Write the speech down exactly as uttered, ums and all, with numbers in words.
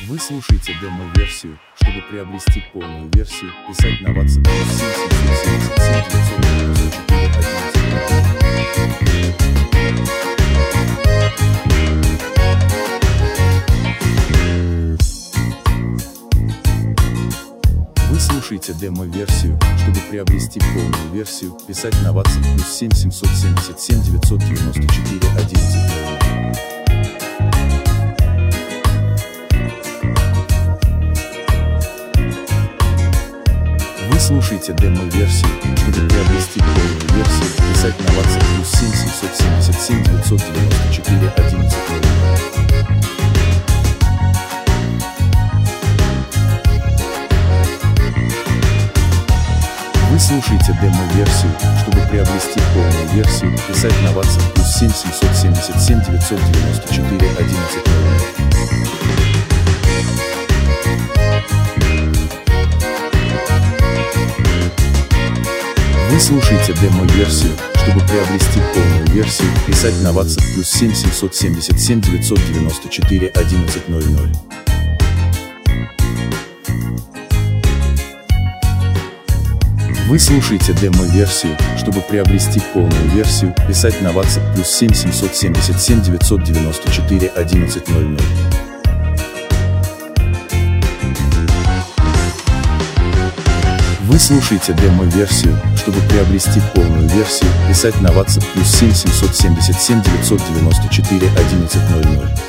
Вы слушаете демо-версию. Чтобы приобрести полную версию, писать на WhatsApp плюс семь семьсот семьдесят семь девятьсот девяносто четыре одиннадцать. Вы слушаете демо-версию. Чтобы приобрести полную версию, писать на WhatsApp плюс семь семьсот семьдесят семь девятьсот девяносто четыре одиннадцать. Вы слушаете демо-версию. Чтобы приобрести полную версию, писать на WhatsApp плюс семь семьсот семьдесят семь девятьсот девяносто четыре одиннадцать. Вы слушаете демо-версию. Чтобы приобрести полную версию, писать на WhatsApp плюс семь семьсот семьдесят семь девятьсот девяносто четыре одиннадцать. Вы слушаете демо-версию. Чтобы приобрести полную версию, писать на WhatsApp плюс семь семьсот семьдесят семь девятьсот девяносто четыре одиннадцать ноль ноль. Вы слушаете демо-версию. Чтобы приобрести полную версию, писать на WhatsApp плюс семь семьсот семьдесят семь девятьсот девяносто четыре одиннадцать ноль ноль. Вы слушаете демо-версию. Чтобы приобрести полную версию, писать на WhatsApp плюс семь семьсот семьдесят семь девятьсот девяносто четыре одиннадцать ноль ноль.